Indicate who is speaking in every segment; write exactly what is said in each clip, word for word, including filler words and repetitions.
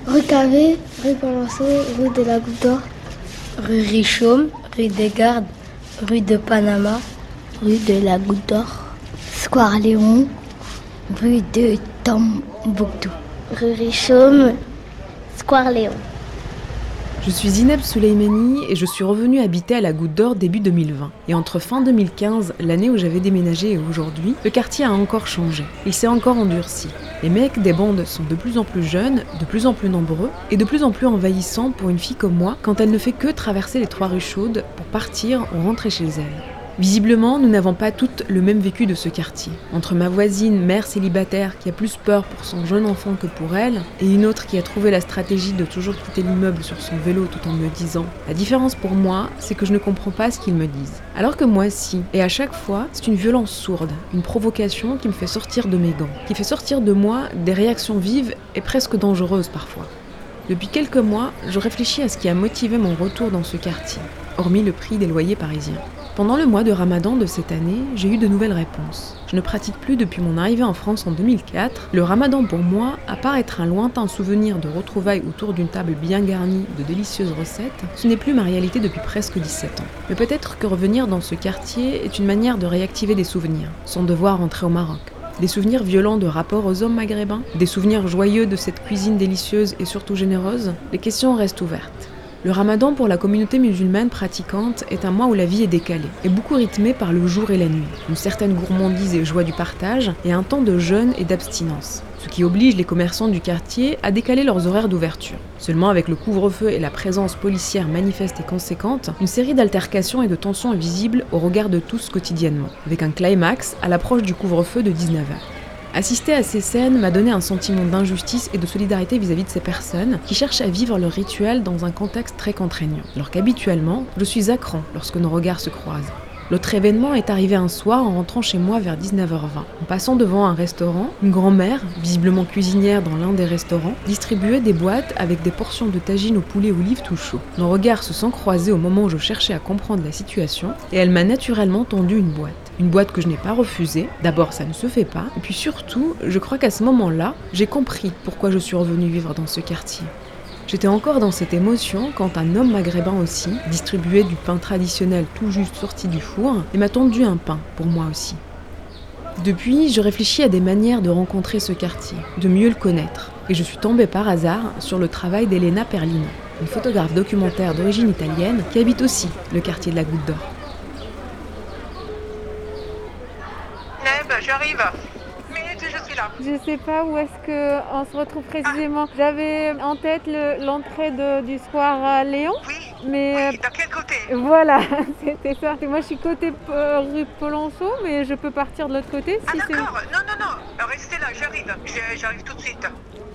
Speaker 1: Rue Cavé, rue Palanceau, rue de la Goutte d'Or, rue Richomme, rue des Gardes, rue de Panama, rue de la Goutte d'Or, Square Léon, rue de Tombouctou, rue Richomme, Square Léon.
Speaker 2: Je suis Zineb Souleimani et je suis revenue habiter à la Goutte d'Or début deux mille vingt. Et entre fin deux mille quinze, l'année où j'avais déménagé, et aujourd'hui, le quartier a encore changé. Il s'est encore endurci. Les mecs des bandes sont de plus en plus jeunes, de plus en plus nombreux et de plus en plus envahissants pour une fille comme moi quand elle ne fait que traverser les trois rues chaudes pour partir ou rentrer chez elle. Visiblement, nous n'avons pas toutes le même vécu de ce quartier. Entre ma voisine, mère célibataire, qui a plus peur pour son jeune enfant que pour elle, et une autre qui a trouvé la stratégie de toujours quitter l'immeuble sur son vélo tout en me disant « La différence pour moi, c'est que je ne comprends pas ce qu'ils me disent. » Alors que moi, si. Et à chaque fois, c'est une violence sourde, une provocation qui me fait sortir de mes gants, qui fait sortir de moi des réactions vives et presque dangereuses parfois. Depuis quelques mois, je réfléchis à ce qui a motivé mon retour dans ce quartier, hormis le prix des loyers parisiens. Pendant le mois de Ramadan de cette année, j'ai eu de nouvelles réponses. Je ne pratique plus depuis mon arrivée en France en deux mille quatre. Le Ramadan pour moi, à part être un lointain souvenir de retrouvailles autour d'une table bien garnie de délicieuses recettes, ce n'est plus ma réalité depuis presque dix-sept ans. Mais peut-être que revenir dans ce quartier est une manière de réactiver des souvenirs, sans devoir rentrer au Maroc. Des souvenirs violents de rapport aux hommes maghrébins, des souvenirs joyeux de cette cuisine délicieuse et surtout généreuse. Les questions restent ouvertes. Le Ramadan pour la communauté musulmane pratiquante est un mois où la vie est décalée, et beaucoup rythmée par le jour et la nuit, une certaine gourmandise et joie du partage, et un temps de jeûne et d'abstinence, ce qui oblige les commerçants du quartier à décaler leurs horaires d'ouverture. Seulement avec le couvre-feu et la présence policière manifeste et conséquente, une série d'altercations et de tensions est visible au regard de tous quotidiennement, avec un climax à l'approche du couvre-feu de dix-neuf heures. Assister à ces scènes m'a donné un sentiment d'injustice et de solidarité vis-à-vis de ces personnes qui cherchent à vivre leur rituel dans un contexte très contraignant, alors qu'habituellement, je suis à cran lorsque nos regards se croisent. L'autre événement est arrivé un soir en rentrant chez moi vers dix-neuf heures vingt. En passant devant un restaurant, une grand-mère, visiblement cuisinière dans l'un des restaurants, distribuait des boîtes avec des portions de tagine au poulet olive tout chaud. Nos regards se sont croisés au moment où je cherchais à comprendre la situation et elle m'a naturellement tendu une boîte. Une boîte que je n'ai pas refusée. D'abord, ça ne se fait pas. Et puis surtout, je crois qu'à ce moment-là, j'ai compris pourquoi je suis revenue vivre dans ce quartier. J'étais encore dans cette émotion quand un homme maghrébin aussi distribuait du pain traditionnel tout juste sorti du four et m'a tendu un pain, pour moi aussi. Depuis, je réfléchis à des manières de rencontrer ce quartier, de mieux le connaître. Et je suis tombée par hasard sur le travail d'Elena Perlino, une photographe documentaire d'origine italienne qui habite aussi le quartier de la Goutte d'Or.
Speaker 3: Neb, j'arrive. Minute, je suis là.
Speaker 4: Je sais pas où est-ce qu'on se retrouve précisément. Ah. J'avais en tête le, l'entrée de, du Square Léon.
Speaker 3: Oui,
Speaker 4: mais
Speaker 3: oui, dans quel côté?
Speaker 4: Voilà, c'était ça. Moi, je suis côté euh, rue Polonceau, mais je peux partir de l'autre côté.
Speaker 3: Ah
Speaker 4: si
Speaker 3: d'accord,
Speaker 4: c'est...
Speaker 3: non, non, non, restez là, j'arrive. Je, j'arrive tout de suite.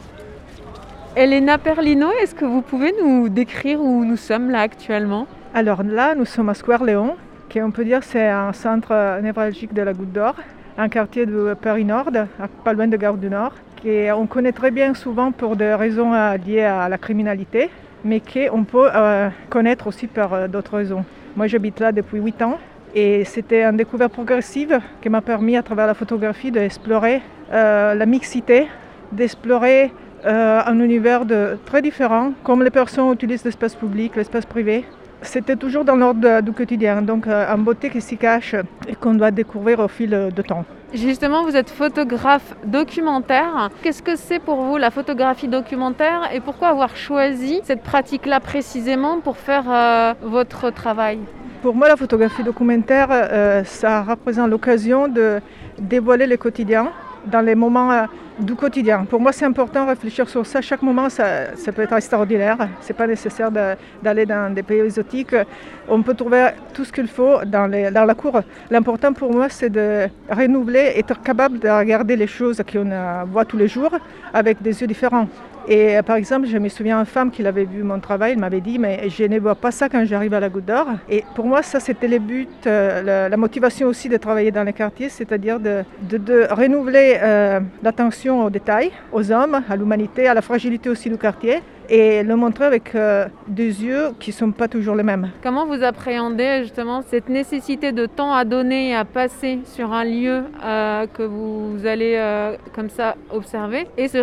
Speaker 4: Elena Perlino, est-ce que vous pouvez nous décrire où nous sommes là actuellement?
Speaker 5: Alors là, nous sommes à Square Léon, qui on peut dire c'est un centre névralgique de la Goutte d'Or, un quartier de Paris Nord, pas loin de Gare du Nord, qu'on connaît très bien souvent pour des raisons liées à la criminalité, mais qu'on peut euh, connaître aussi pour euh, d'autres raisons. Moi, j'habite là depuis huit ans et c'était une découverte progressive qui m'a permis, à travers la photographie, d'explorer euh, la mixité, d'explorer euh, un univers de, très différent, comme les personnes utilisent l'espace public, l'espace privé. C'était toujours dans l'ordre du quotidien, donc euh, une beauté qui s'y cache et qu'on doit découvrir au fil de temps.
Speaker 4: Justement, vous êtes photographe documentaire. Qu'est-ce que c'est pour vous la photographie documentaire et pourquoi avoir choisi cette pratique-là précisément pour faire euh, votre travail?
Speaker 5: Pour moi, la photographie documentaire, euh, ça représente l'occasion de dévoiler le quotidien dans les moments euh, du quotidien. Pour moi, c'est important de réfléchir sur ça. Chaque moment, ça, ça peut être extraordinaire. Ce n'est pas nécessaire de, d'aller dans des pays exotiques. On peut trouver tout ce qu'il faut dans, les, dans la cour. L'important pour moi, c'est de renouveler, être capable de regarder les choses qu'on voit tous les jours avec des yeux différents. Et par exemple, je me souviens d'une femme qui avait vu mon travail, elle m'avait dit « mais je ne vois pas ça quand j'arrive à la Goutte d'Or ». Et pour moi, ça c'était le but, euh, la, la motivation aussi de travailler dans les quartiers, c'est-à-dire de, de, de renouveler euh, l'attention aux détails, aux hommes, à l'humanité, à la fragilité aussi du quartier, et le montrer avec euh, des yeux qui ne sont pas toujours les mêmes.
Speaker 4: Comment vous appréhendez justement cette nécessité de temps à donner et à passer sur un lieu euh, que vous allez euh, comme ça observer et ce risque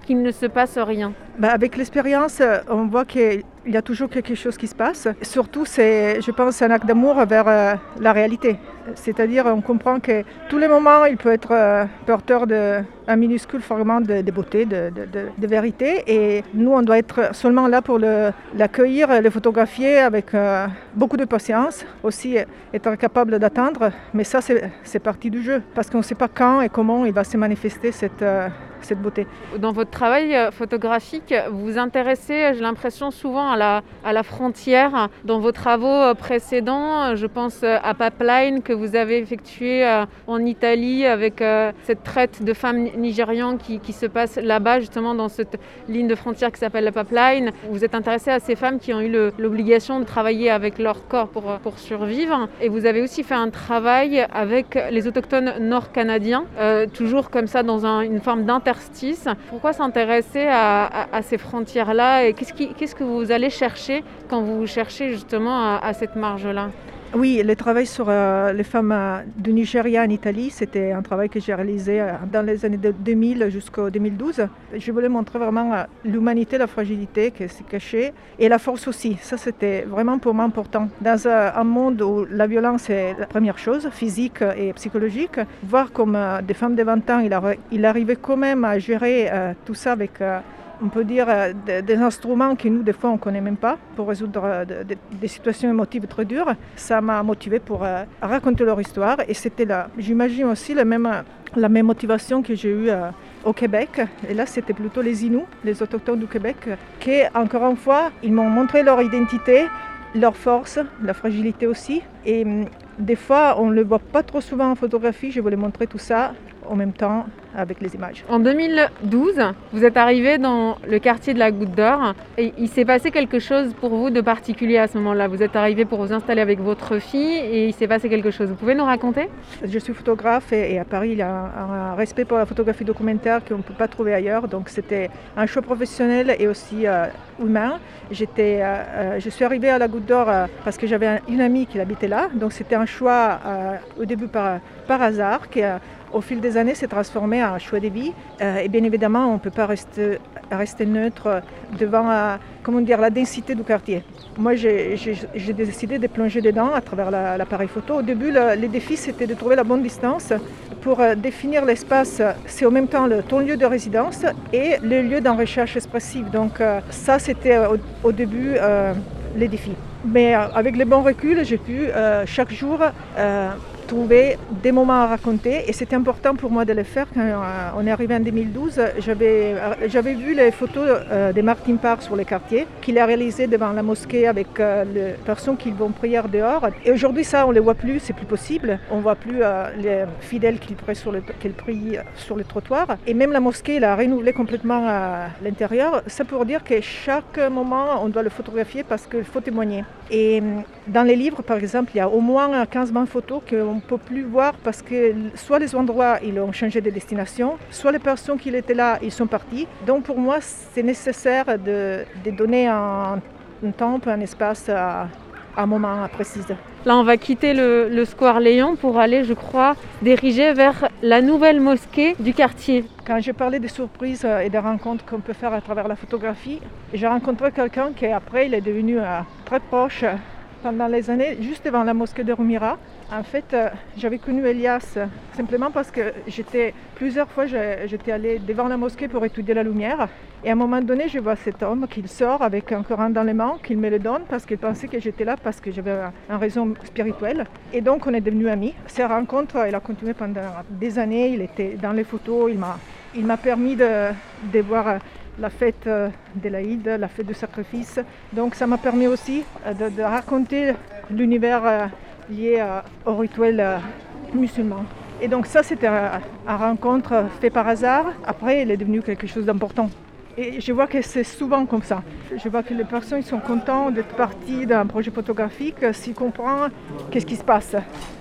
Speaker 4: qu'il ne se passe rien?
Speaker 5: Bah, avec l'expérience, on voit qu'il y a toujours quelque chose qui se passe. Surtout, c'est, je pense, un acte d'amour vers euh, la réalité. C'est-à-dire, on comprend que tous les moments, il peut être euh, porteur d'un minuscule fragment de, de beauté, de, de, de, de vérité. Et nous, on doit être seulement là pour le, l'accueillir, le photographier avec euh, beaucoup de patience. Aussi, être capable d'attendre. Mais ça, c'est, c'est partie du jeu. Parce qu'on ne sait pas quand et comment il va se manifester cette... Euh, cette beauté.
Speaker 4: Dans votre travail photographique, vous vous intéressez, j'ai l'impression, souvent à la, à la frontière. Dans vos travaux précédents, je pense à Pipeline que vous avez effectué en Italie avec cette traite de femmes nigérianes qui, qui se passe là-bas, justement dans cette ligne de frontière qui s'appelle la Pipeline. Vous êtes intéressé à ces femmes qui ont eu le, l'obligation de travailler avec leur corps pour, pour survivre. Et vous avez aussi fait un travail avec les autochtones nord-canadiens, euh, toujours comme ça dans un, une forme d'inter Pourquoi s'intéresser à, à, à ces frontières-là et qu'est-ce, qui, qu'est-ce que vous allez chercher quand vous cherchez justement à, à cette marge-là?
Speaker 5: Oui, le travail sur euh, les femmes euh, du Nigeria en Italie, c'était un travail que j'ai réalisé euh, dans les années deux mille jusqu'en deux mille douze. Je voulais montrer vraiment euh, l'humanité, la fragilité qui s'est cachée et la force aussi. Ça, c'était vraiment pour moi important. Dans euh, un monde où la violence est la première chose, physique et psychologique, voir comme euh, des femmes de vingt ans, il, a, il arrivait quand même à gérer euh, tout ça avec... Euh, on peut dire des, des instruments que nous, des fois, on ne connaît même pas pour résoudre de, de, des situations émotives très dures. Ça m'a motivée pour euh, raconter leur histoire. Et c'était là, j'imagine aussi la même, la même motivation que j'ai eue euh, au Québec. Et là, c'était plutôt les Inuits, les autochtones du Québec, qui, encore une fois, ils m'ont montré leur identité, leur force, la fragilité aussi. Et des fois, on ne le voit pas trop souvent en photographie. Je voulais montrer tout ça en même temps avec les images.
Speaker 4: En deux mille douze, vous êtes arrivé dans le quartier de la Goutte d'Or et il s'est passé quelque chose pour vous de particulier à ce moment-là. Vous êtes arrivé pour vous installer avec votre fille et il s'est passé quelque chose. Vous pouvez nous raconter?
Speaker 5: Je suis photographe et, et à Paris, il y a un, un respect pour la photographie documentaire qu'on ne peut pas trouver ailleurs. Donc c'était un choix professionnel et aussi euh, humain. J'étais, euh, je suis arrivée à la Goutte d'Or euh, parce que j'avais une amie qui habitait là. Donc c'était un choix euh, au début par, par hasard qui a au fil des années, s'est transformé en choix de vie. Euh, et bien évidemment, on ne peut pas rester, rester neutre devant euh, comment dire, la densité du quartier. Moi, j'ai, j'ai, j'ai décidé de plonger dedans à travers la, l'appareil photo. Au début, le, le défi, c'était de trouver la bonne distance pour euh, définir l'espace. C'est en même temps le, ton lieu de résidence et le lieu d'une recherche expressive. Donc euh, ça, c'était euh, au, au début euh, les défis. Mais euh, avec le bon recul, j'ai pu euh, chaque jour euh, trouver des moments à raconter et c'était important pour moi de le faire. Quand euh, on est arrivé en deux mille douze, j'avais, euh, j'avais vu les photos euh, de Martin Parr sur le quartier qu'il a réalisé devant la mosquée avec euh, les personnes qui vont prier dehors. Et aujourd'hui, ça, on ne les voit plus, c'est plus possible. On ne voit plus euh, les fidèles qui prient sur le, qui prient sur le trottoir. Et même la mosquée, elle a renouvelé complètement euh, l'intérieur. C'est pour dire que chaque moment, on doit le photographier parce qu'il faut témoigner. Et dans les livres, par exemple, il y a au moins quinze vingt photos qu'on ne peut plus voir parce que soit les endroits ils ont changé de destination, soit les personnes qui étaient là, ils sont partis. Donc pour moi, c'est nécessaire de, de donner un, un temps, un espace à, à un moment précis.
Speaker 4: Là, on va quitter le, le square Léon pour aller, je crois, diriger vers la nouvelle mosquée du quartier.
Speaker 5: Quand je parlais des surprises et des rencontres qu'on peut faire à travers la photographie, j'ai rencontré quelqu'un qui après il est devenu euh, très proche pendant les années, juste devant la mosquée de Rumira. En fait, euh, j'avais connu Elias euh, simplement parce que j'étais plusieurs fois j'étais allée devant la mosquée pour étudier la lumière. Et à un moment donné, je vois cet homme qui sort avec un Coran dans les mains, qu'il me le donne parce qu'il pensait que j'étais là parce que j'avais une raison spirituelle. Et donc, on est devenus amis. Cette rencontre, elle a continué pendant des années. Il était dans les photos. Il m'a, il m'a permis de, de voir la fête de l'Aïd, la fête du sacrifice. Donc, ça m'a permis aussi de, de raconter l'univers lié au rituel musulman. Et donc ça, c'était une rencontre faite par hasard. Après, elle est devenue quelque chose d'important. Et je vois que c'est souvent comme ça. Je vois que les personnes sont contentes d'être parties d'un projet photographique s'ils comprennent qu'est-ce qui se passe.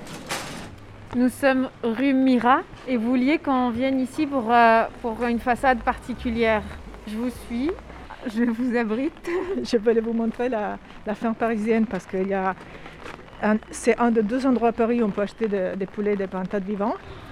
Speaker 4: Nous sommes rue Mira et vous vouliez qu'on vienne ici pour, euh, pour une façade particulière. Je vous suis, je vous abrite.
Speaker 5: Je vais vous montrer la, la ferme parisienne parce qu'il y a un, c'est un des deux endroits à Paris où on peut acheter des de poulets, des pintades vivants.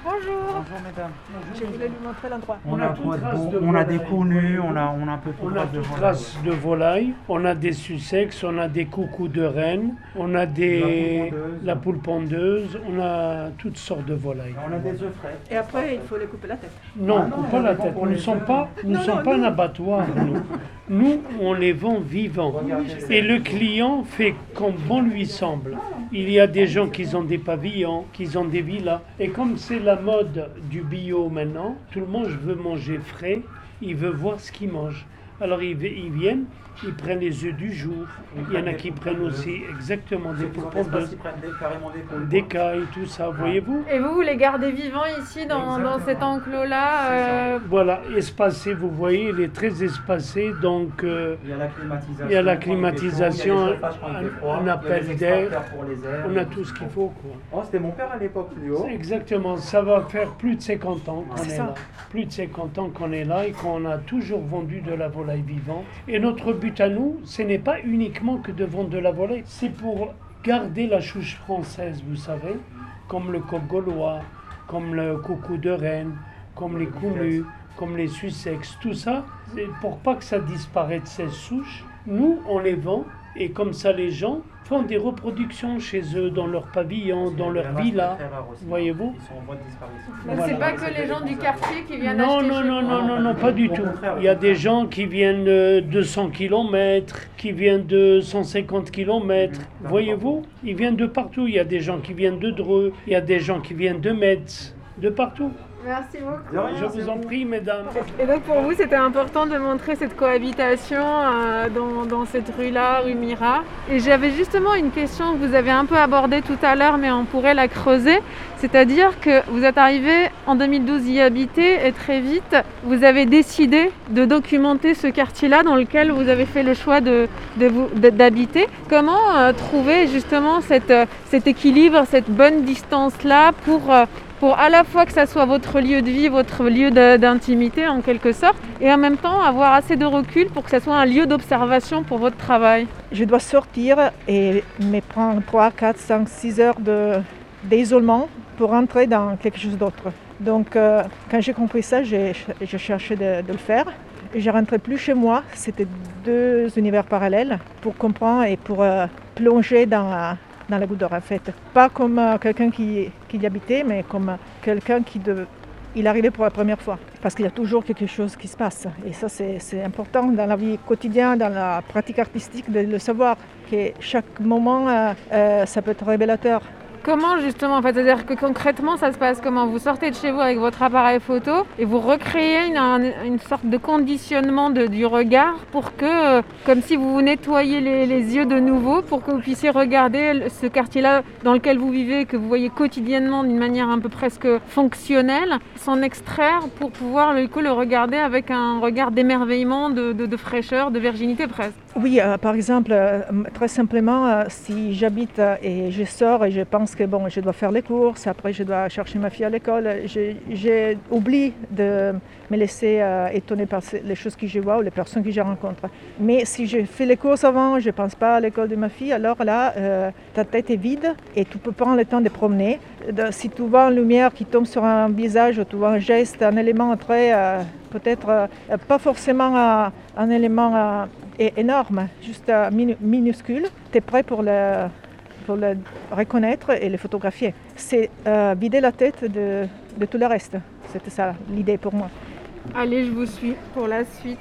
Speaker 4: Bonjour.
Speaker 6: Bonjour mesdames.
Speaker 5: Je voulais lui montrer l'endroit.
Speaker 6: On,
Speaker 7: On
Speaker 6: a,
Speaker 7: a toute trace
Speaker 6: on,
Speaker 7: de
Speaker 6: on a des
Speaker 7: volaille.
Speaker 6: conus, on a, on a un peu toute
Speaker 7: On a
Speaker 6: trace de
Speaker 7: toute
Speaker 6: volaille.
Speaker 7: trace de volaille, on a des sussex, on a des coucous de rennes, on a des,
Speaker 6: La poule pondeuse.
Speaker 7: la poule pondeuse, on a toutes sortes de volailles.
Speaker 6: On a des œufs frais.
Speaker 5: Et après, il faut les couper la tête.
Speaker 7: Non,
Speaker 6: Ah non,
Speaker 7: coupe
Speaker 6: on
Speaker 7: pas la
Speaker 6: les vend
Speaker 7: tête.
Speaker 6: pour
Speaker 7: Nous ne
Speaker 6: les
Speaker 7: sommes
Speaker 6: œufs.
Speaker 7: pas, nous
Speaker 5: Non,
Speaker 7: sommes
Speaker 5: non,
Speaker 7: pas
Speaker 5: nous-
Speaker 7: un abattoir. Nous. Nous, on les vend vivants. Et le client fait comme bon lui semble. Il y a des gens qui ont des pavillons, qui ont des villas. Et comme c'est la mode du bio maintenant, tout le monde veut manger frais, il veut voir ce qu'il mange. Alors ils, ils viennent, ils prennent les œufs du jour. Il y en a qui prennent aussi exactement des poules pondeuses,
Speaker 6: Ils prennent des, carrément des poules.
Speaker 7: des cailles, tout ça, voyez-vous.
Speaker 4: Et vous, vous les gardez vivants ici dans, dans cet enclos-là euh,
Speaker 7: Voilà, espacé, vous voyez, il est très espacé, donc euh,
Speaker 6: Il y a la climatisation.
Speaker 7: il y a la
Speaker 6: quand il fait chaud,
Speaker 7: climatisation,
Speaker 6: il y a les chauffages quand il fait froid,
Speaker 7: un
Speaker 6: il y a
Speaker 7: appel
Speaker 6: les
Speaker 7: d'air,
Speaker 6: extracteurs pour les airs,
Speaker 7: on a
Speaker 6: et
Speaker 7: tout ce qu'il faut, quoi.
Speaker 6: Oh, c'était mon père à l'époque plus haut.
Speaker 7: Exactement, ça va faire plus de cinquante ans qu'on
Speaker 5: C'est
Speaker 7: est
Speaker 5: ça.
Speaker 7: là. Plus de cinquante ans qu'on est là et qu'on a toujours vendu de la volaille vivante. Et notre but à nous, ce n'est pas uniquement que de vendre de la volaille, c'est pour garder la chouche française, vous savez, comme le coq gaulois, comme le coucou de Rennes, comme les counus, comme les sussex, tout ça, c'est pour pas que ça disparaisse ces souches. Nous, on les vend et comme ça les gens font des reproductions chez eux, dans leur pavillon, dans leur villa, voyez-vous.
Speaker 6: Ils sont en voie de disparition.
Speaker 4: donc
Speaker 7: Voilà.
Speaker 4: c'est pas que les gens du quartier qui viennent
Speaker 7: Non,
Speaker 4: acheter
Speaker 7: non,
Speaker 4: chez
Speaker 7: non,
Speaker 4: vous.
Speaker 7: non, non, non, pas du
Speaker 6: Au
Speaker 7: tout.
Speaker 6: contraire,
Speaker 7: Il y a
Speaker 6: au
Speaker 7: des
Speaker 6: contraire.
Speaker 7: gens qui viennent euh, de cent kilomètres, qui viennent de cent cinquante kilomètres.
Speaker 6: Mhm.
Speaker 7: Voyez-vous, ils viennent de partout. Il y a des gens qui viennent de Dreux, il y a des gens qui viennent de Metz, de partout.
Speaker 4: Merci beaucoup.
Speaker 6: De rien,
Speaker 7: Je
Speaker 6: c'est
Speaker 7: vous en
Speaker 6: bon.
Speaker 7: prie, mesdames.
Speaker 4: Et donc pour vous, c'était important de montrer cette cohabitation euh, dans, dans cette rue-là, rue Mira. Et j'avais justement une question que vous avez un peu abordée tout à l'heure, mais on pourrait la creuser. C'est-à-dire que vous êtes arrivé en deux mille douze y habiter et très vite, vous avez décidé de documenter ce quartier-là dans lequel vous avez fait le choix de, de vous, de- d'habiter. Comment euh, trouver justement cette, euh, cet équilibre, cette bonne distance-là pour... euh, pour à la fois que ça soit votre lieu de vie, votre lieu de- d'intimité en quelque sorte, et en même temps avoir assez de recul pour que ça soit un lieu d'observation pour votre travail.
Speaker 5: Je dois sortir et me prendre trois, quatre, cinq, six heures de, d'isolement pour entrer dans quelque chose d'autre. Donc euh, quand j'ai compris ça, j'ai, j'ai cherché de, de le faire. Et je ne rentrais plus chez moi, c'était deux univers parallèles pour comprendre et pour euh, plonger dans, dans la Goutte d'Or en fait. Pas comme euh, quelqu'un qui, qui y habitait, mais comme euh, quelqu'un qui de, il arrivait pour la première fois. Parce qu'il y a toujours quelque chose qui se passe. Et ça, c'est, c'est important dans la vie quotidienne, dans la pratique artistique, de le savoir. Que chaque moment, euh, euh, ça peut être révélateur.
Speaker 4: Comment justement, en fait, c'est-à-dire que concrètement ça se passe comment? Vous sortez de chez vous avec votre appareil photo et vous recréez une, un- une sorte de conditionnement de- du regard pour que, euh, comme si vous vous nettoyiez les, les yeux de nouveau, pour que vous puissiez regarder le- ce quartier-là dans lequel vous vivez, que vous voyez quotidiennement d'une manière un peu presque fonctionnelle, s'en extraire pour pouvoir du coup, le regarder avec un regard d'émerveillement, de, de- de fraîcheur, de virginité presque.
Speaker 5: Oui, euh, par exemple, euh, très simplement, euh, si j'habite euh, et je sors et je pense que bon, je dois faire les courses, après je dois chercher ma fille à l'école, je- j'ai oublié de me laisser euh, étonner par ces- les choses que je vois ou les personnes que je rencontre. Mais si je fais les courses avant, je ne pense pas à l'école de ma fille, alors là, euh, ta tête est vide et tu peux prendre le temps de promener. De- si tu vois une lumière qui tombe sur un visage, ou tu vois un geste, un élément très, euh, peut-être euh, pas forcément euh, un élément euh, é- énorme, juste euh, minu- minuscule, tu es prêt pour le, pour le reconnaître et le photographier. C'est euh, vider la tête de, de tout le reste. C'était ça l'idée pour moi.
Speaker 4: Allez, je vous suis pour la suite.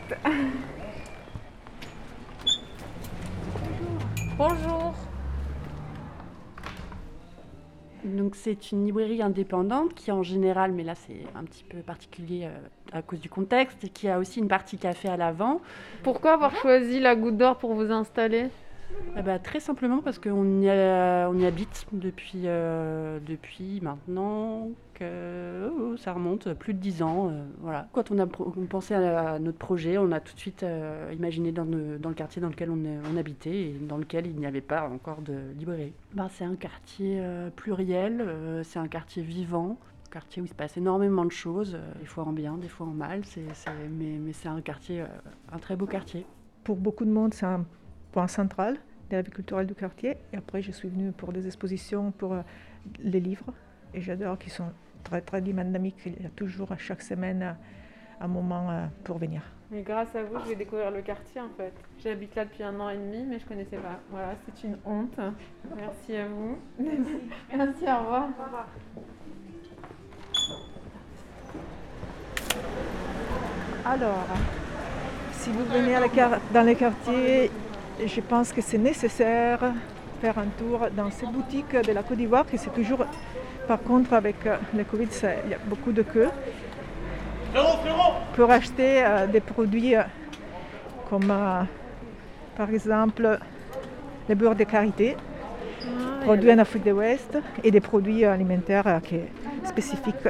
Speaker 4: Bonjour.
Speaker 8: Donc c'est une librairie indépendante qui en général, mais là c'est un petit peu particulier euh, à cause du contexte, qui a aussi une partie café à l'avant.
Speaker 4: Pourquoi avoir choisi la Goutte d'Or pour vous installer?
Speaker 8: Eh ben, très simplement parce qu'on y, a- on y habite depuis, euh, depuis maintenant que oh, ça remonte plus de dix ans. euh, voilà. Quand on a pro- on pensé à, à notre projet, on a tout de suite euh, imaginé dans, le- dans le quartier dans lequel on, est- on habitait et dans lequel il n'y avait pas encore de librairie. Ben, c'est un quartier euh, pluriel, euh, c'est un quartier vivant. Un quartier où il se passe énormément de choses, euh, des fois en bien, des fois en mal, c'est, c'est- mais, mais c'est un quartier, euh, un très beau quartier.
Speaker 5: Pour beaucoup de monde, c'est un point central de la vie culturelle du quartier. Et après, je suis venue pour des expositions, pour euh, les livres. Et j'adore qu'ils sont très, très dynamique. Il y a toujours chaque semaine un moment pour venir.
Speaker 4: Mais grâce à vous, je vais découvrir le quartier en fait. J'habite là depuis un an et demi, mais je ne connaissais pas. Voilà, c'est une honte. Merci à vous. Merci, Merci au revoir. Au revoir.
Speaker 5: Alors, si vous venez à la car- dans les quartiers, je pense que c'est nécessaire de faire un tour dans ces boutiques de la Côte d'Ivoire, que c'est toujours, par contre, avec le Covid, il y a beaucoup de queues. Pour acheter euh, des produits euh, comme, euh, par exemple, les beurres de karité, ah, produits en Afrique de l'Ouest, et des produits alimentaires euh, qui sont spécifiques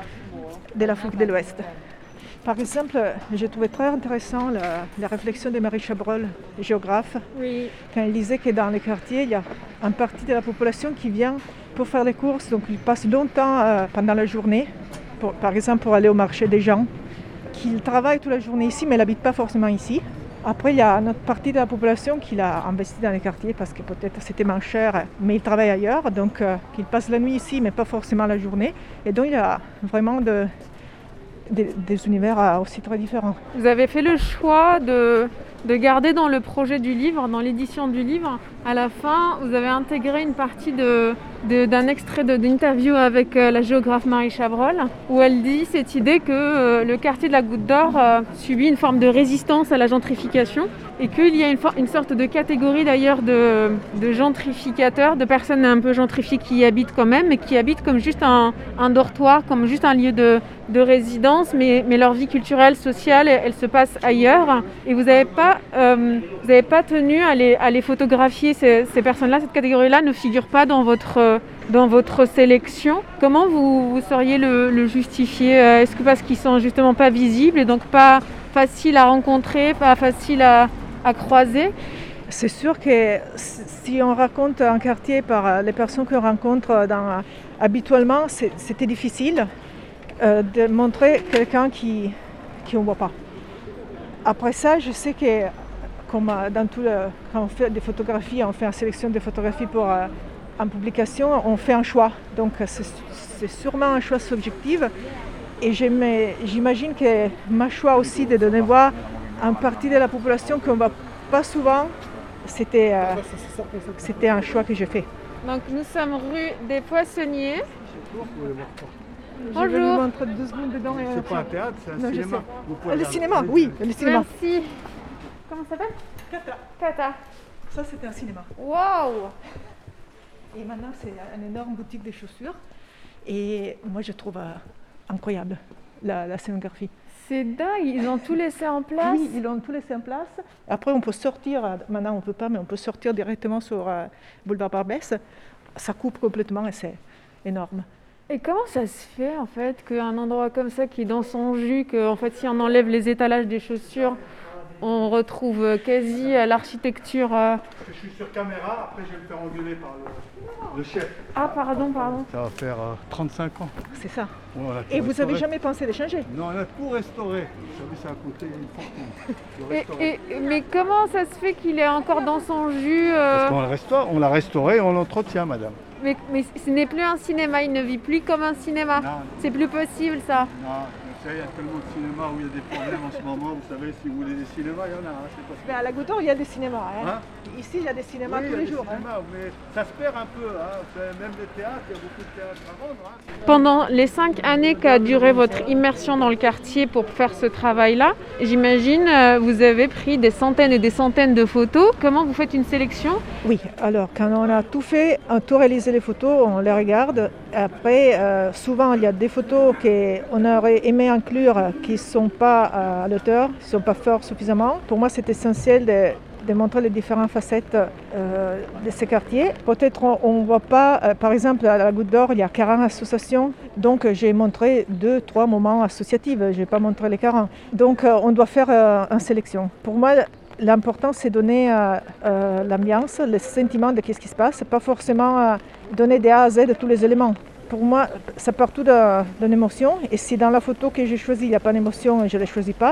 Speaker 5: de l'Afrique de l'Ouest. Par exemple, j'ai trouvé très intéressant la, la réflexion de Marie Chabrol, géographe,
Speaker 4: oui.
Speaker 5: Quand elle disait que dans les quartiers, il y a une partie de la population qui vient pour faire les courses, donc ils passent longtemps euh, pendant la journée, pour, par exemple pour aller au marché des gens, qui travaillent toute la journée ici, mais n'habitent pas forcément ici. Après, il y a une autre partie de la population qui l'a investi dans les quartiers parce que peut-être c'était moins cher, mais ils travaillent ailleurs, donc euh, qu'ils passent la nuit ici, mais pas forcément la journée. Et donc, il y a vraiment de... Des, des univers aussi très différents.
Speaker 4: Vous avez fait le choix de, de garder dans le projet du livre, dans l'édition du livre, à la fin, vous avez intégré une partie de, de, d'un extrait de, d'interview avec euh, la géographe Marie Chabrol, où elle dit cette idée que euh, le quartier de la Goutte d'Or euh, subit une forme de résistance à la gentrification et qu'il y a une, for- une sorte de catégorie d'ailleurs de, de gentrificateurs, de personnes un peu gentrifiées qui y habitent quand même, mais qui habitent comme juste un, un dortoir, comme juste un lieu de, de résidence, mais, mais leur vie culturelle, sociale, elle, elle se passe ailleurs. Et vous n'avez pas, euh, vous n'avez pas tenu à les, à les photographier. Ces, ces personnes-là, cette catégorie-là ne figure pas dans votre, dans votre sélection. Comment vous, vous sauriez le, le justifier ? Est-ce que parce qu'ils sont justement pas visibles et donc pas faciles à rencontrer, pas faciles à, à croiser ?
Speaker 5: C'est sûr que si on raconte un quartier par les personnes qu'on rencontre dans, habituellement, c'est, c'était difficile euh, de montrer quelqu'un qui qui on voit pas. Après ça, je sais que comme dans tout le, quand on fait des photographies, on fait une sélection de photographies pour euh, en publication, on fait un choix. Donc c'est, c'est sûrement un choix subjectif. Et j'imagine que ma choix aussi de donner voix à une partie de la population qu'on ne voit pas souvent, c'était, euh, c'était un choix que j'ai fait.
Speaker 4: Donc nous sommes rue des Poissonniers.
Speaker 5: Je vais vous montrer deux secondes dedans. Et
Speaker 6: c'est pas un théâtre, c'est un non, cinéma.
Speaker 5: Le cinéma, oui, le cinéma.
Speaker 4: Merci. Comment ça s'appelle ?
Speaker 5: Kata.
Speaker 4: Kata.
Speaker 5: Ça, c'était un cinéma.
Speaker 4: Waouh !
Speaker 5: Et maintenant, c'est une énorme boutique de chaussures. Et moi, je trouve euh, incroyable la, la scénographie.
Speaker 4: C'est dingue, ils ont tout laissé en place.
Speaker 5: Oui, ils ont tout laissé en place. Après, on peut sortir, maintenant on ne peut pas, mais on peut sortir directement sur euh, Boulevard Barbès. Ça coupe complètement et c'est énorme.
Speaker 4: Et comment ça se fait en fait qu'un endroit comme ça qui est dans son jus, que en fait si on enlève les étalages des chaussures, on retrouve quasi l'architecture. Euh...
Speaker 6: Je suis sur caméra, après je vais me faire engueuler par le, le chef.
Speaker 4: Ah pardon, pardon.
Speaker 6: Ça va faire euh, trente-cinq ans.
Speaker 5: C'est ça.
Speaker 6: Ouais,
Speaker 5: et vous n'avez jamais pensé de changer ?
Speaker 6: Non, on a tout restauré. Vous savez, ça a coûté une fortune.
Speaker 4: Et, et, mais comment ça se fait qu'il est encore dans son jus euh...
Speaker 6: Parce qu'on le restaure, on l'a restauré et on l'entretient, madame.
Speaker 4: Mais, mais ce n'est plus un cinéma, il ne vit plus comme un cinéma. Non, c'est plus possible ça.
Speaker 6: Non, vous savez, il y a tellement de cinémas où il y a des problèmes en ce moment. Vous savez, si vous voulez des cinémas, il y en a. Hein, c'est pas
Speaker 5: mais à la Goutte d'Or, il y a des cinémas. Hein. Hein Ici, il y a des cinémas
Speaker 6: oui,
Speaker 5: tous les jours.
Speaker 6: Cinémas,
Speaker 5: hein.
Speaker 6: Mais ça se perd un peu. Hein. Même les théâtres, il y a beaucoup de théâtres à vendre. Hein.
Speaker 4: Pendant les cinq années qu'a duré votre immersion dans le quartier pour faire ce travail-là, j'imagine euh, vous avez pris des centaines et des centaines de photos. Comment vous faites une sélection ?
Speaker 5: Oui, alors quand on a tout fait, on a tout réalisé les photos, on les regarde. Après, euh, souvent, il y a des photos qu'on aurait aimé inclure qui ne sont pas à l'auteur, qui ne sont pas fortes suffisamment. Pour moi, c'est essentiel de, de montrer les différentes facettes euh, de ces quartiers. Peut-être on ne voit pas, euh, par exemple, à la Goutte d'Or, il y a quarante associations. Donc, j'ai montré deux, trois moments associatifs. Je n'ai pas montré les quarante. Donc, euh, on doit faire euh, une sélection. Pour moi, l'important, c'est donner euh, euh, l'ambiance, le sentiment de ce qui se passe, pas forcément euh, donner des A à Z de tous les éléments. Pour moi, ça part tout d'une émotion. Et si dans la photo que j'ai choisie, il n'y a pas d'émotion, je ne la choisis pas.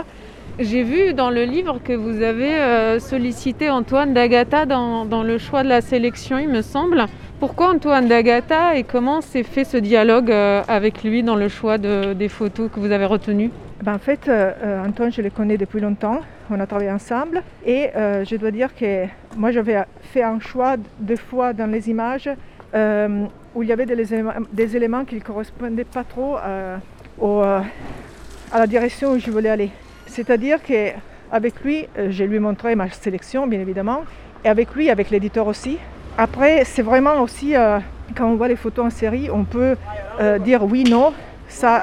Speaker 4: J'ai vu dans le livre que vous avez euh, sollicité Antoine d'Agata dans, dans le choix de la sélection, il me semble. Pourquoi Antoine d'Agata et comment s'est fait ce dialogue euh, avec lui dans le choix de, des photos que vous avez retenues?
Speaker 5: Ben, en fait, euh, Antoine, je le connais depuis longtemps. On a travaillé ensemble. Et euh, je dois dire que moi, j'avais fait un choix deux fois dans les images euh, où il y avait des éléments, des éléments qui ne correspondaient pas trop euh, au, euh, à la direction où je voulais aller. C'est-à-dire qu'avec lui, je lui ai montré ma sélection, bien évidemment. Et avec lui, avec l'éditeur aussi. Après, c'est vraiment aussi, euh, quand on voit les photos en série, on peut euh, dire oui, non. Ça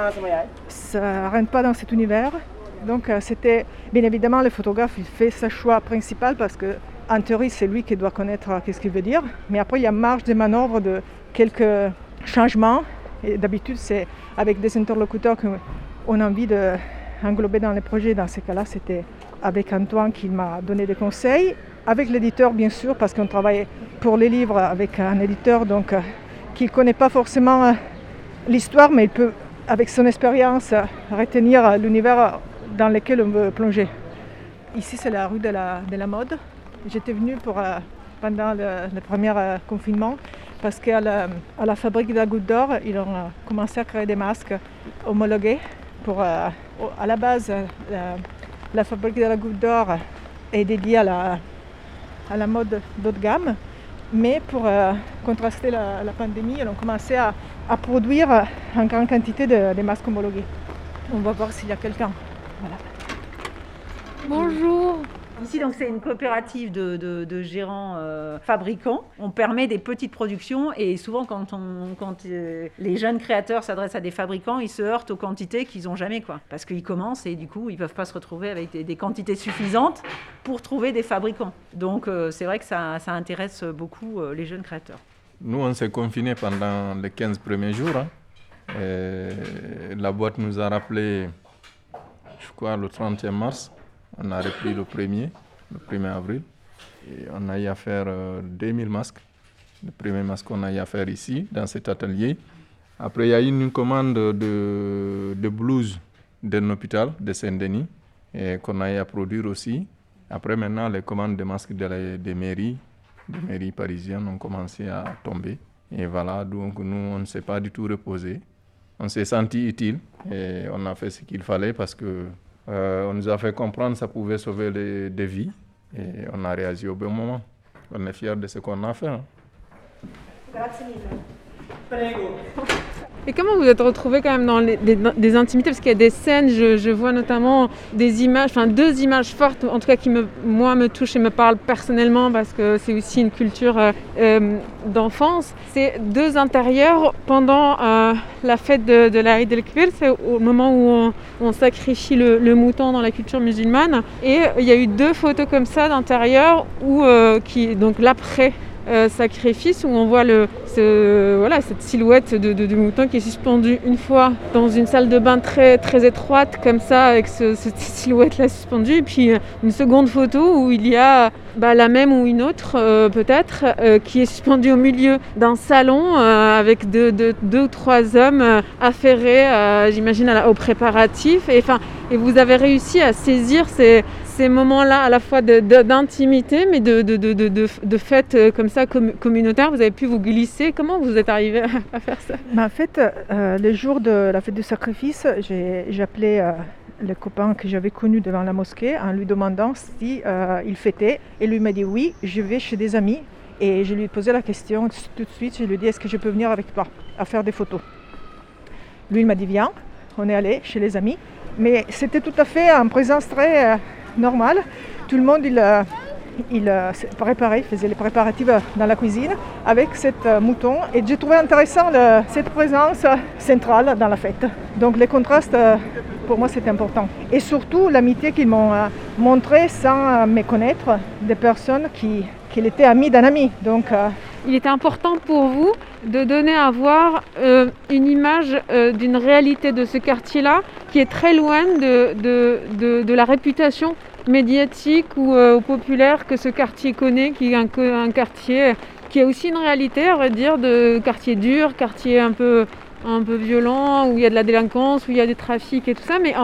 Speaker 5: ne rentre pas dans cet univers. Donc euh, c'était, bien évidemment, le photographe, il fait sa choix principal parce qu'en théorie, c'est lui qui doit connaître euh, qu'est-ce qu'il veut dire. Mais après, il y a marge de manœuvre de quelques changements. Et d'habitude, c'est avec des interlocuteurs qu'on a envie d'englober dans les projets. Dans ces cas-là, c'était avec Antoine qui m'a donné des conseils. Avec l'éditeur, bien sûr, parce qu'on travaille pour les livres avec un éditeur donc, euh, qui ne connaît pas forcément... Euh, l'histoire, mais il peut, avec son expérience, retenir l'univers dans lequel on veut plonger. Ici, c'est la rue de la, de la mode. J'étais venue pour, euh, pendant le, le premier euh, confinement parce qu'à la, à la fabrique de la Goutte d'Or, ils ont euh, commencé à créer des masques homologués. Pour, euh, à la base, la, la fabrique de la Goutte d'Or est dédiée à la, à la mode d'haut de gamme. Mais pour euh, contraster la, la pandémie, ils ont commencé à, à produire en grande quantité de, de masques homologués. On va voir s'il y a quelqu'un. Voilà.
Speaker 4: Bonjour.
Speaker 9: Ici, donc, c'est une coopérative de, de, de gérants euh, fabricants. On permet des petites productions et souvent, quand, on, quand euh, les jeunes créateurs s'adressent à des fabricants, ils se heurtent aux quantités qu'ils n'ont jamais, quoi. Parce qu'ils commencent et du coup, ils ne peuvent pas se retrouver avec des, des quantités suffisantes pour trouver des fabricants. Donc, euh, c'est vrai que ça, ça intéresse beaucoup euh, les jeunes créateurs.
Speaker 10: Nous, on s'est confinés pendant les quinze premiers jours. Hein. Et la boîte nous a rappelé, je crois, le trente et un mars. On a repris le premier, le premier avril. Et on a eu à faire euh, deux mille masques. Le premier masque qu'on a eu à faire ici, dans cet atelier. Après, il y a eu une commande de, de blouses d'un hôpital de Saint-Denis et qu'on a eu à produire aussi. Après, maintenant, les commandes de masques des de mairies, des mairies parisiennes ont commencé à tomber. Et voilà, donc nous, on ne s'est pas du tout reposé. On s'est senti utile et on a fait ce qu'il fallait parce que Euh, on nous a fait comprendre que ça pouvait sauver les, des vies et on a réagi au bon moment. On est fiers de ce qu'on a fait. Hein.
Speaker 4: Grazie mille. Prego. Et comment vous êtes retrouvés quand même dans les, des, des intimités? Parce qu'il y a des scènes, je, je vois notamment des images, enfin deux images fortes, en tout cas qui me, moi me touchent et me parlent personnellement parce que c'est aussi une culture euh, euh, d'enfance. C'est deux intérieurs pendant euh, la fête de, de la Eid el-Kibir, c'est au moment où on, on sacrifie le, le mouton dans la culture musulmane. Et il y a eu deux photos comme ça d'intérieur, où, euh, qui, donc l'après. Euh, sacrifice où on voit le, ce, voilà, cette silhouette de, de, de mouton qui est suspendue une fois dans une salle de bain très, très étroite comme ça avec ce, cette silhouette là suspendue et puis une seconde photo où il y a bah, la même ou une autre euh, peut-être euh, qui est suspendue au milieu d'un salon euh, avec deux, deux, deux ou trois hommes euh, affairés euh, j'imagine à la, aux préparatifs et, enfin, et vous avez réussi à saisir ces ces moments-là à la fois de, de, d'intimité mais de, de, de, de, de fête comme ça com- communautaire, vous avez pu vous glisser. Comment vous êtes arrivé à, à faire ça?
Speaker 5: Ben en fait, euh, le jour de la fête du sacrifice, j'ai, j'ai appelé euh, le copain que j'avais connu devant la mosquée en lui demandant si euh, il fêtait et lui m'a dit oui, je vais chez des amis et je lui ai posé la question tout de suite, je lui ai dit est-ce que je peux venir avec toi à faire des photos? Lui il m'a dit viens, on est allé chez les amis, mais c'était tout à fait en présence très... Euh, normal, tout le monde il, il préparait, faisait les préparatifs dans la cuisine avec cet mouton et j'ai trouvé intéressant le, cette présence centrale dans la fête. Donc les contrastes pour moi c'était important et surtout l'amitié qu'ils m'ont montré sans me connaître, des personnes qui, qui étaient amies d'un ami. Donc, euh...
Speaker 4: il était important pour vous de donner à voir euh, une image euh, d'une réalité de ce quartier-là qui est très loin de, de, de, de la réputation médiatique ou euh, populaire que ce quartier connaît, qui est un, un quartier qui a aussi une réalité, à vrai dire, de quartier dur, quartier un peu, un peu violent, où il y a de la délinquance, où il y a des trafics et tout ça. Mais en fait,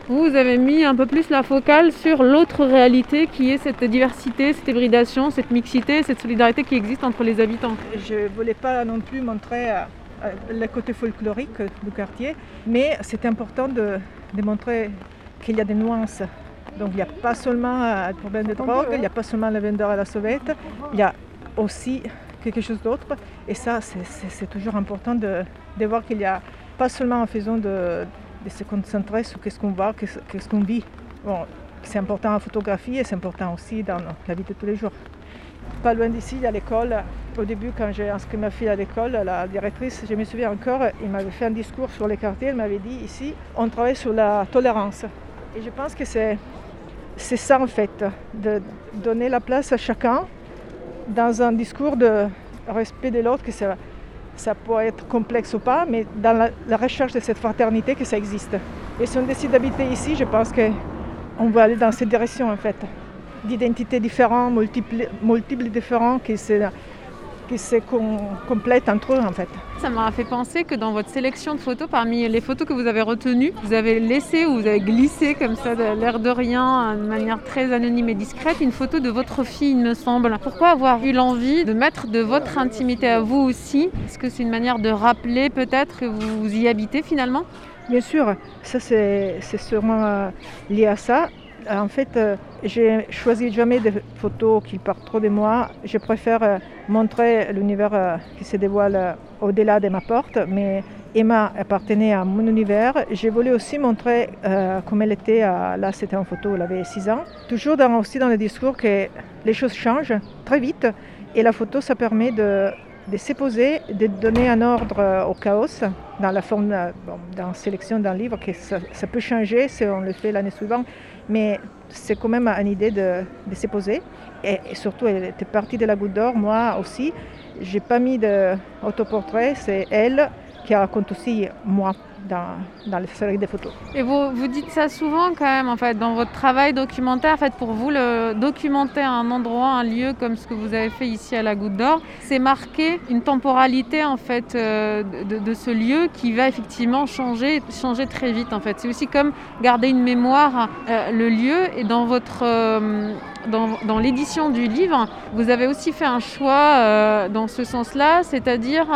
Speaker 4: Vous avez mis un peu plus la focale sur l'autre réalité qui est cette diversité, cette hybridation, cette mixité, cette solidarité qui existe entre les habitants.
Speaker 5: Je ne voulais pas non plus montrer euh, le côté folklorique du quartier, mais c'est important de, de montrer qu'il y a des nuances. Donc il n'y a pas seulement euh, le problème de drogue, il n'y a pas seulement le vendeur à la sauvette, il y a aussi quelque chose d'autre. Et ça, c'est, c'est, c'est toujours important de, de voir qu'il n'y a pas seulement en faisant de, de se concentrer sur ce qu'on voit, ce qu'on vit. Bon, c'est important en photographie et c'est important aussi dans la vie de tous les jours. Pas loin d'ici, il y a l'école. Au début, quand j'ai inscrit ma fille à l'école, la directrice, je me souviens encore, il m'avait fait un discours sur les quartiers. Elle m'avait dit, ici, on travaille sur la tolérance. Et je pense que c'est, c'est ça en fait, de donner la place à chacun dans un discours de respect de l'autre, que ça, ça peut être complexe ou pas, mais dans la, la recherche de cette fraternité, que ça existe. Et si on décide d'habiter ici, je pense qu'on va aller dans cette direction en fait, d'identités différentes, multiples, multiples différentes, qui se, qui se com- complètent entre eux en fait.
Speaker 4: Ça m'a fait penser que dans votre sélection de photos, parmi les photos que vous avez retenues, vous avez laissé ou vous avez glissé comme ça, de l'air de rien, de manière très anonyme et discrète, une photo de votre fille, il me semble. Pourquoi avoir eu l'envie de mettre de votre intimité à vous aussi ? Est-ce que c'est une manière de rappeler peut-être que vous y habitez finalement ?
Speaker 5: Bien sûr, ça c'est, c'est sûrement euh, lié à ça. En fait, euh, j'ai choisi jamais des photos qui partent trop de moi. Je préfère euh, montrer l'univers euh, qui se dévoile euh, au-delà de ma porte, mais Emma appartenait à mon univers. J'ai voulu aussi montrer euh, comment elle était, euh, là c'était en photo, elle avait six ans. Toujours dans, aussi dans le discours que les choses changent très vite et la photo ça permet de, de se poser, de donner un ordre euh, au chaos dans la forme, euh, bon, dans la sélection d'un livre, que ça, ça peut changer si on le fait l'année suivante. Mais c'est quand même une idée de, de se poser. Et, et surtout, elle était partie de la Goutte d'Or. Moi aussi, je n'ai pas mis d'autoportrait. C'est elle qui raconte aussi moi dans, dans la série des photos.
Speaker 4: Et vous, vous dites ça souvent quand même, en fait, dans votre travail documentaire. En fait, pour vous, le, documenter un endroit, un lieu comme ce que vous avez fait ici à la Goutte d'Or, c'est marquer une temporalité en fait, euh, de, de ce lieu qui va effectivement changer, changer très vite. En fait. C'est aussi comme garder une mémoire, euh, le lieu. Et dans, votre, euh, dans, dans l'édition du livre, vous avez aussi fait un choix euh, dans ce sens-là, c'est-à-dire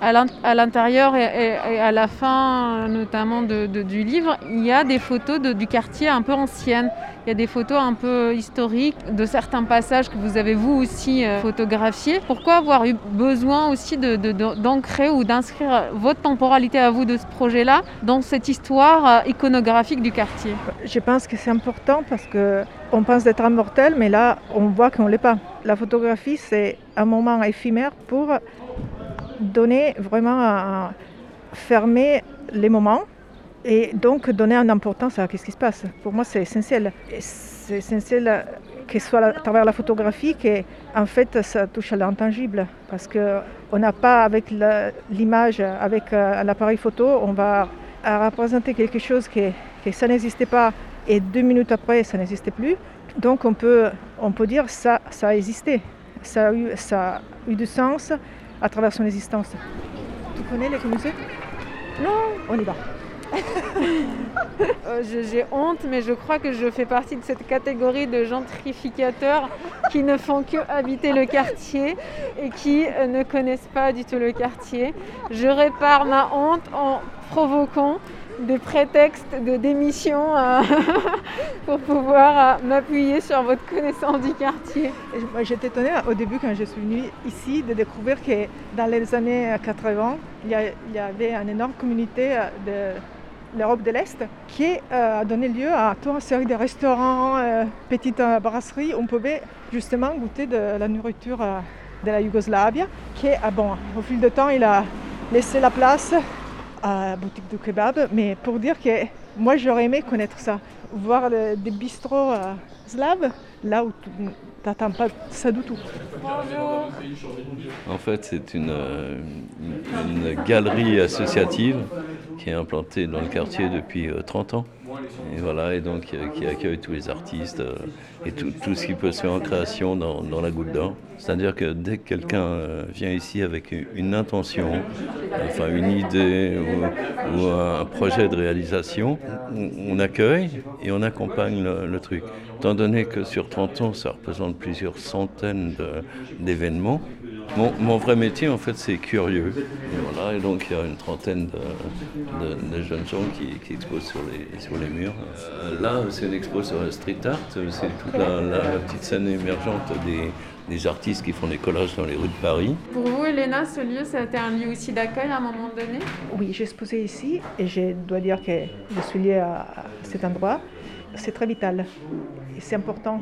Speaker 4: à l'intérieur et, et, et à la fin notamment de, de, du livre, il y a des photos de, du quartier un peu anciennes. Il y a des photos un peu historiques de certains passages que vous avez vous aussi euh, photographiés. Pourquoi avoir eu besoin aussi de, de, de, d'ancrer ou d'inscrire votre temporalité à vous de ce projet-là dans cette histoire euh, iconographique du quartier ?
Speaker 5: Je pense que c'est important parce qu'on pense d'être immortel, mais là, on voit qu'on ne l'est pas. La photographie, c'est un moment éphémère pour donner vraiment un, fermer les moments et donc donner une importance à ce qui se passe. Pour moi, c'est essentiel. Et c'est essentiel que ce soit à travers la photographie qu'en fait, ça touche à l'intangible. Parce qu'on n'a pas, avec la, l'image, avec euh, l'appareil photo, on va représenter quelque chose que, que ça n'existait pas et deux minutes après, ça n'existait plus. Donc, on peut, on peut dire que ça, ça a existé. Ça a, eu, ça a eu du sens à travers son existence. Tu connais les musées ?
Speaker 4: Non,
Speaker 5: on y va.
Speaker 4: euh, j'ai honte, mais je crois que je fais partie de cette catégorie de gentrificateurs qui ne font que habiter le quartier et qui euh, ne connaissent pas du tout le quartier. Je répare ma honte en provoquant des prétextes de démission euh, pour pouvoir euh, m'appuyer sur votre connaissance du quartier.
Speaker 5: J'étais étonnée au début quand je suis venue ici de découvrir que dans les années quatre-vingts, il y, a, il y avait une énorme communauté de l'Europe de l'Est qui euh, a donné lieu à toute une série de restaurants, euh, petites euh, brasseries où on pouvait justement goûter de la nourriture euh, de la Yougoslavie qui, ah bon, au fil du temps, il a laissé la place à la boutique de kebab, mais pour dire que moi j'aurais aimé connaître ça, voir le, des bistrots euh, slaves, là où tu n'attends pas ça du tout.
Speaker 4: Bonjour.
Speaker 11: En fait, c'est une, une, une galerie associative qui est implantée dans le quartier depuis trente ans Et voilà, et donc euh, qui accueille tous les artistes euh, et tout, tout ce qui peut se faire en création dans, dans la Goutte d'Or. C'est-à-dire que dès que quelqu'un euh, vient ici avec une intention, enfin une idée ou, ou un projet de réalisation, on, on accueille et on accompagne le, le truc. Étant donné que sur trente ans, ça représente plusieurs centaines de, d'événements, Mon, mon vrai métier, en fait, c'est curieux. Et voilà, et donc il y a une trentaine de, de, de jeunes gens qui, qui exposent sur les, sur les murs. Euh, là, c'est une expo sur la street art, c'est toute la, la, la petite scène émergente des, des artistes qui font des collages dans les rues de Paris.
Speaker 4: Pour vous, Elena, ce lieu, ça a été un lieu aussi d'accueil à un moment donné?
Speaker 5: Oui, j'ai exposé ici et je dois dire que je suis liée à cet endroit. C'est très vital et c'est important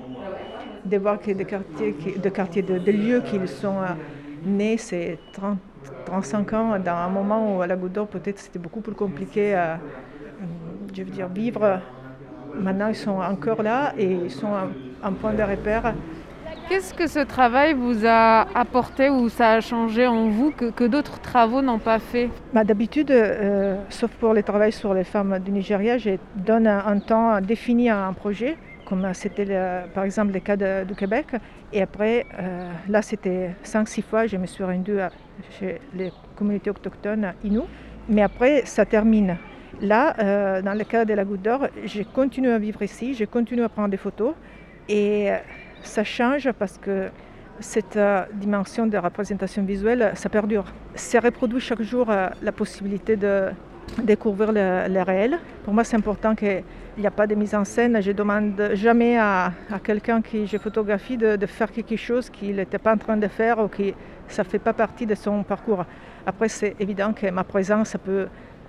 Speaker 5: de voir que des quartiers, de, quartiers, de, de lieux qui sont nés, c'est trente, trente-cinq ans, dans un moment où à la Goutte d'Or, peut-être c'était beaucoup plus compliqué à, je veux dire, vivre. Maintenant, ils sont encore là et ils sont un, un point de repère.
Speaker 4: Qu'est-ce que ce travail vous a apporté ou ça a changé en vous que, que d'autres travaux n'ont pas fait?
Speaker 5: Bah, d'habitude, euh, sauf pour le travail sur les femmes du Nigeria, je donne un, un temps défini à un projet, comme c'était le, par exemple le cas de, du Québec. Et après, euh, là c'était cinq six fois, je me suis rendue à, chez les communautés autochtones Innu. Mais après, ça termine. Là, euh, dans le cas de la Goutte d'Or, je continue à vivre ici, je continue à prendre des photos. Et ça change parce que cette euh, dimension de représentation visuelle, ça perdure. Ça reproduit chaque jour euh, la possibilité de découvrir le, le réel. Pour moi, c'est important qu'il n'y a pas de mise en scène. Je ne demande jamais à, à quelqu'un qui je photographie de, de faire quelque chose qu'il n'était pas en train de faire ou que ça ne fait pas partie de son parcours. Après, c'est évident que ma présence ça peut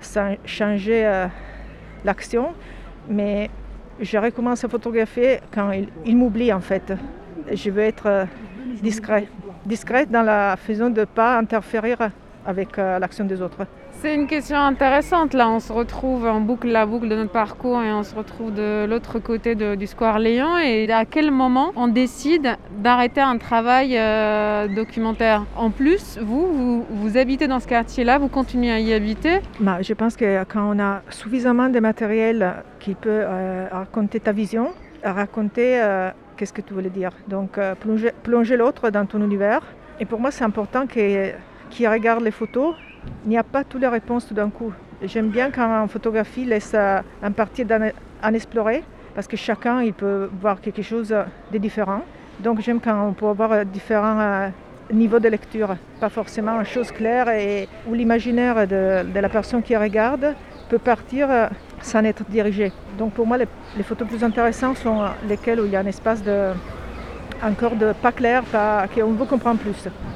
Speaker 5: changer euh, l'action, mais je recommence à photographier quand il, il m'oublie en fait. Je veux être euh, discret, discrète dans la façon de ne pas interférer avec euh, l'action des autres.
Speaker 4: C'est une question intéressante. Là, on se retrouve en boucle la boucle de notre parcours et on se retrouve de l'autre côté de, du square Léon. Et à quel moment on décide d'arrêter un travail euh, documentaire? En plus, vous, vous, vous habitez dans ce quartier-là, vous continuez à y habiter?
Speaker 5: Bah, je pense que quand on a suffisamment de matériel qui peut euh, raconter ta vision, raconter euh, qu'est-ce que tu voulais dire. Donc, euh, plonger, plonger l'autre dans ton univers. Et pour moi, c'est important que, qu'il regarde les photos. Il n'y a pas toutes les réponses tout d'un coup. J'aime bien quand une photographie laisse un parti en explorer, parce que chacun il peut voir quelque chose de différent. Donc j'aime quand on peut avoir différents niveaux de lecture, pas forcément une chose claire et où l'imaginaire de, de la personne qui regarde peut partir sans être dirigé. Donc pour moi, les, les photos plus intéressantes sont lesquelles où il y a un espace de, encore de pas clair, pas, qu'on veut comprendre plus.